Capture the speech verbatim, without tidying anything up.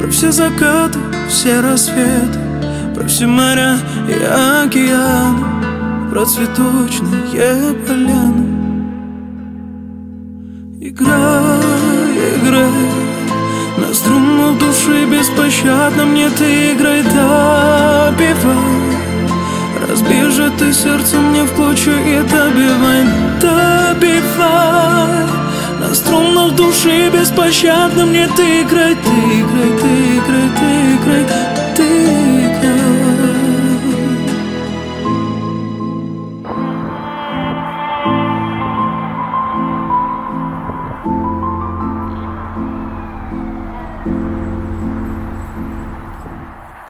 Про все закаты, все рассветы, про все моря и океаны, про цветочные поляны. Играй, играй на струнах души беспощадно, мне ты играй, добивай. Разбей же ты сердце мне в клочья и добивай, добивай. На струнах души беспощадно, мне ты играй, ты играй, ты играй, ты играй.